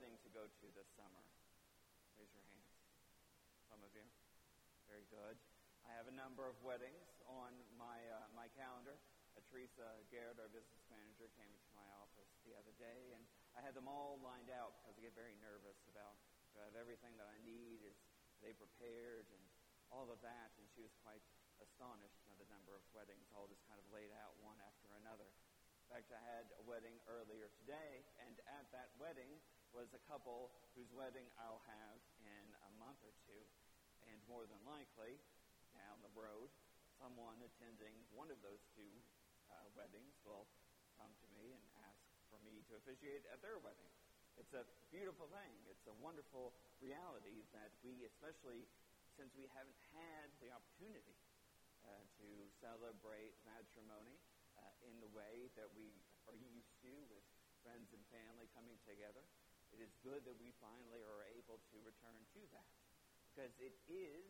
wedding to go to this summer? Raise your hands. Some of you. Very good. I have a number of weddings on my calendar. Teresa Garrett, our business manager, came into my office the other day, and I had them all lined out because I get very nervous about everything that I need. Are they prepared and all of that? And she was quite astonished by the number of weddings, all just kind of laid out one after another. In fact, I had a wedding earlier today, and at that wedding was a couple whose wedding I'll have in a month or two, and more than likely, down the road, someone attending one of those two weddings will come to me and ask for me to officiate at their wedding. It's a beautiful thing. It's a wonderful reality that we, especially since we haven't had the opportunity to celebrate matrimony in the way that we are used to, with friends and family coming together, it is good that we finally are able to return to that. Because it is,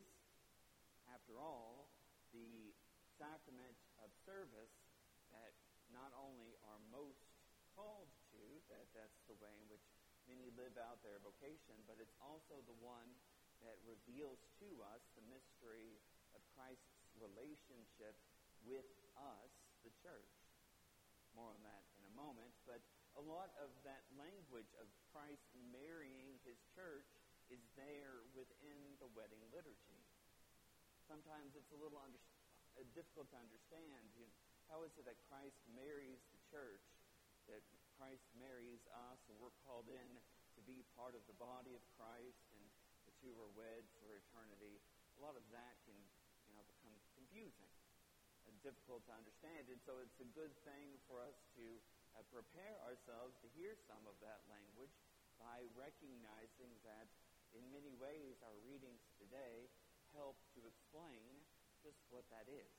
after all, the sacrament of service that not only are most called to, that's the way in which many live out their vocation, but it's also the one that reveals to us the mystery of Christ's relationship with us, the church. More on that in a moment, but a lot of that language of Christ marrying his church is there within the wedding liturgy. Sometimes it's a little difficult to understand. How is it that Christ marries the church, that Christ marries us, and we're called in to be part of the body of Christ, and the two are wed for eternity? A lot of that can become confusing and difficult to understand, and so it's a good thing for us to prepare ourselves to hear some of that language by recognizing that in many ways our readings today help to explain just what that is.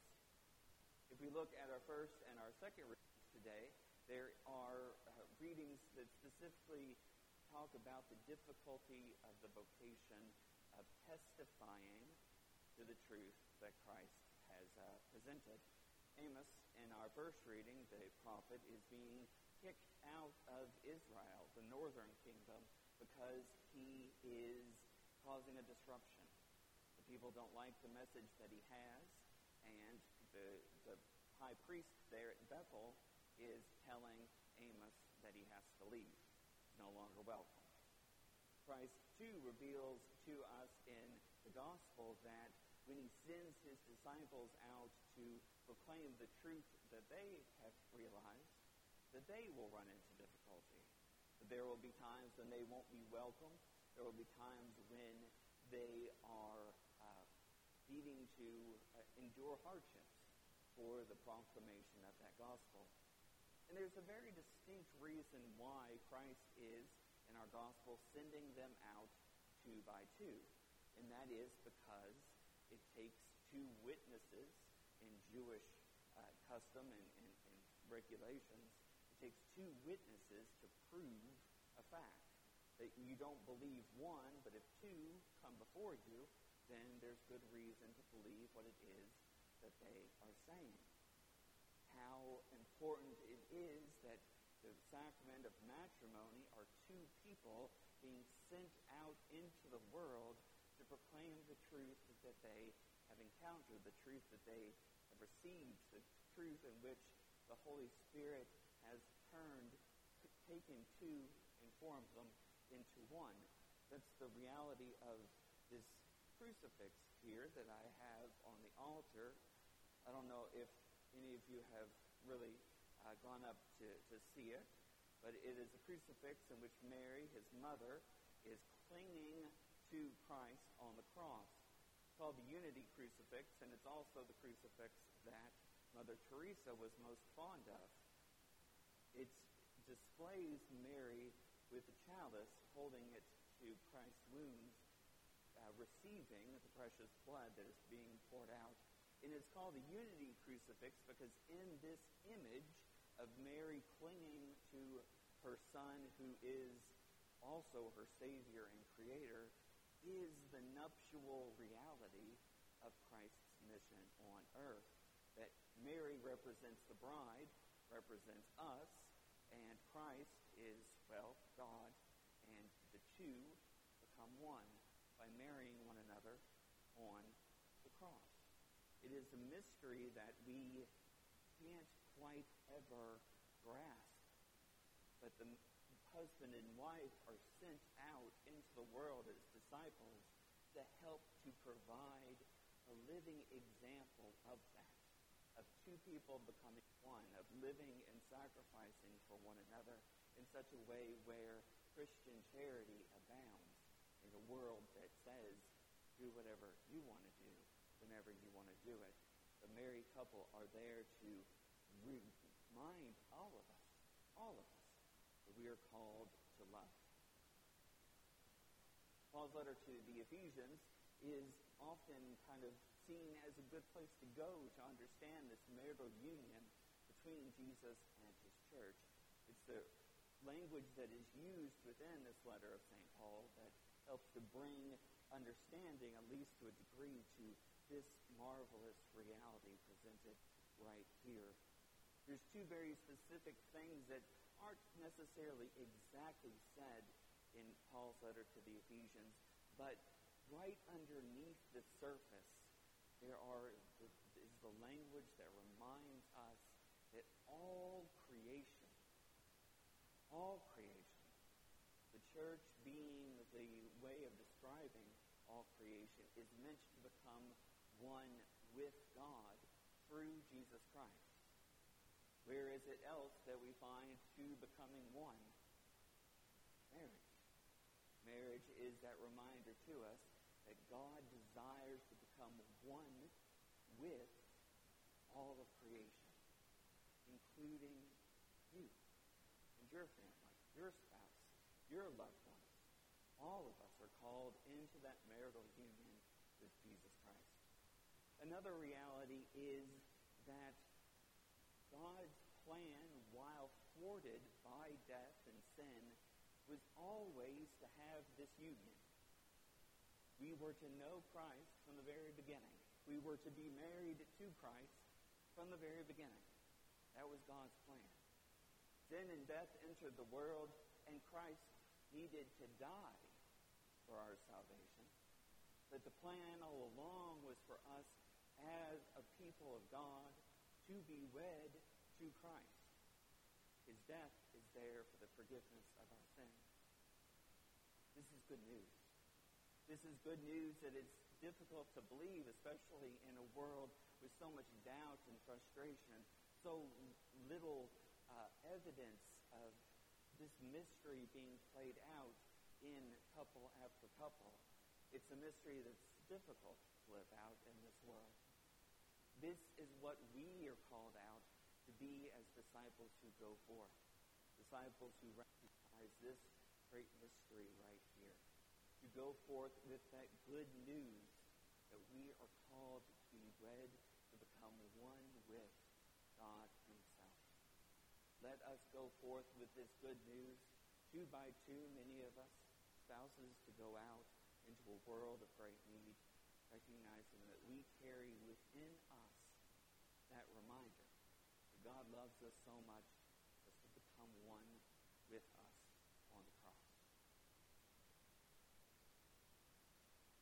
If we look at our first and our second readings today, there are readings that specifically talk about the difficulty of the vocation of testifying to the truth that Christ has presented. Amos, in our first reading, the prophet, is being kicked out of Israel, the northern kingdom, because he is causing a disruption. The people don't like the message that he has, and the high priest there at Bethel is telling Amos that he has to leave. He's no longer welcome. Christ, too, reveals to us in the gospel that when he sends his disciples out to proclaim the truth that they have realized, that they will run into difficulty. There will be times when they won't be welcome. There will be times when they are needing to endure hardships for the proclamation of that gospel. And there's a very distinct reason why Christ is, in our gospel, sending them out two by two. And that is because it takes two witnesses in Jewish custom and regulations. It takes two witnesses to prove a fact. That you don't believe one, but if two come before you, then there's good reason to believe what it is that they are saying. How important it is that the sacrament of matrimony are two people being sent out into the world to proclaim the truth that they have encountered, the truth that they have received, the truth in which the Holy Spirit has taken two and formed them into one. That's the reality of this crucifix here that I have on the altar. I don't know if any of you have really gone up to see it, but it is a crucifix in which Mary, his mother, is clinging to Christ on the cross. It's called the Unity Crucifix, and it's also the crucifix that Mother Teresa was most fond of. It displays Mary with the chalice, holding it to Christ's wounds, receiving the precious blood that is being poured out. And it's called the Unity Crucifix because in this image of Mary clinging to her Son, who is also her Savior and Creator, is the nuptial reality of Christ's mission on earth. That Mary represents the bride, represents us, and Christ is, God, and two become one by marrying one another on the cross. It is a mystery that we can't quite ever grasp. But the husband and wife are sent out into the world as disciples to help to provide a living example of that, of two people becoming one, of living and sacrificing for one another in such a way where Christian charity abounds in a world that says, do whatever you want to do whenever you want to do it. The married couple are there to remind all of us, that we are called to love. Paul's letter to the Ephesians is often kind of seen as a good place to go to understand this marital union between Jesus and his church. It's the language that is used within this letter of St. Paul that helps to bring understanding, at least to a degree, to this marvelous reality presented right here. There's two very specific things that aren't necessarily exactly said in Paul's letter to the Ephesians, but right underneath the surface, there is the language that reminds us that all creation, the church being the way of describing all creation, is meant to become one with God through Jesus Christ. Where is it else that we find two becoming one? Marriage. Marriage is that reminder to us that God desires to become one with all of creation, including you and your family, your spouse, your loved ones. All of us are called into that marital union with Jesus Christ. Another reality is that God's plan, while thwarted by death and sin, was always to have this union. We were to know Christ from the very beginning. We were to be married to Christ from the very beginning. That was God's plan. Sin and death entered the world, and Christ needed to die for our salvation. But the plan all along was for us as a people of God to be wed to Christ. His death is there for the forgiveness of our sins. This is good news. This is good news that it's difficult to believe, especially in a world with so much doubt and frustration, so little evidence of this mystery being played out in couple after couple. It's a mystery that's difficult to live out in this world. This is what we are called out to be as disciples who go forth. Disciples who recognize this great mystery right here. To go forth with that good news that we are called to be wed, to become one with God himself. Let us go forth with this good news, two by two, many of us, spouses, to go out into a world of great need, recognizing that we carry within us that reminder that God loves us so much